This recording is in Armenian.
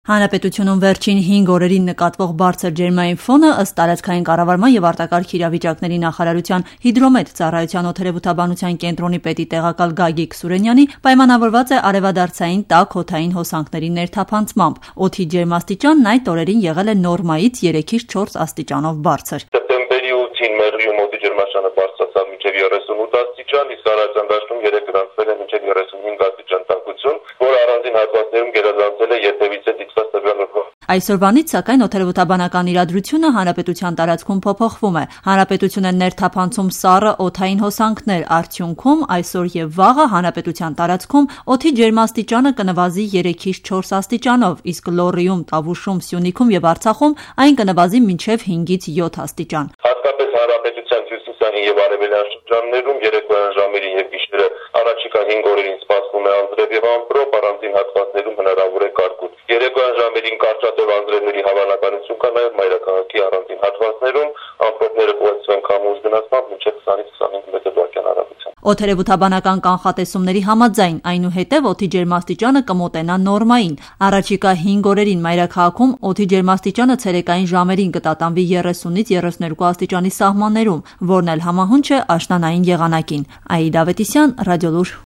Հանրապետությունում վերջին 5 օրերին նկատվող բարձր ջերմային ֆոնը ըստ տարածքային կառավարման եւ արտակարգ իրավիճակների նախարարության հիդրոմետ ծառայության օդերևութաբանության կենտրոնի պետի տեղակալ Գագիկ Սուրենյանի պայմանավորված է արևադարձային տաք օդային հոսանքների ներթափանցմամբ։ Օդի ջերմաստիճանն այդ օրերին եղել է նորմայից 3-ից 4 աստիճանով բարձր։ Սեպտեմբերի 8-ին Մեղրիում օդի ջերմաստիճանը բարձրացավ մինչև 38 աստիճան, իսկ Սարհատյան դաշտում 3 գրանցվել է մինչև 35 աստիճան տաքություն, որը առանձին հատվածներում գերազանցել է երթևիցե դիքսած տվյալով։ Այսօրվանից սակայն օդերևութաբանական իրադրությունը հանրապետության տարածքում փոփոխվում է։ Հանրապետություն են ներթափանցում սառը օդային հոսանքներ, արդյունքում այսօր եւ վաղը հանրապետության տարածքում օդի ջերմաստիճանը կնվազի 3-ից 4 աստիճանով, իսկ Լոռիում, Տավուշում, Սյունիքում եւ Արցախում այն կնվազի մինչև 5-ից 7 աստիճան։ Հատկապես հանրապետության հյուսիսային եւ արևելյան շրջաններում երեկոյան ժամերին եւ գիշերը առաջիկա 5 օրերին սպասվում է անձրև եւ ամպրոպ, առանձին հատվածներում հնարավոր է կարկուտ։ Երեկոյան ժամերին կարճատև անձրևների հավանականություն կա նաեւ մայրաքաղաքի առանձին հատվածներում, ամպրոպները կուղեկցվեն քամուց գնացմամբ մինչև 20-ից 25 մետր/վայրկյան արագությամբ։ Օդերևութաբանական կանխատեսումների համաձայն այնուհետև օդի ջերմաստիճանը կմոտենա նորմային։ Առաջիկա 5 օրերին մայրաքաղաքում օդի ջերմաստիճանը ցերեկային ժամերին կտատանվի 30-ից 32 աստիճանի սահմաններում, որն էլ համահունչ է աշնանային եղանակին։ Աիդա Ավետիսյան, Ռադիոլուր։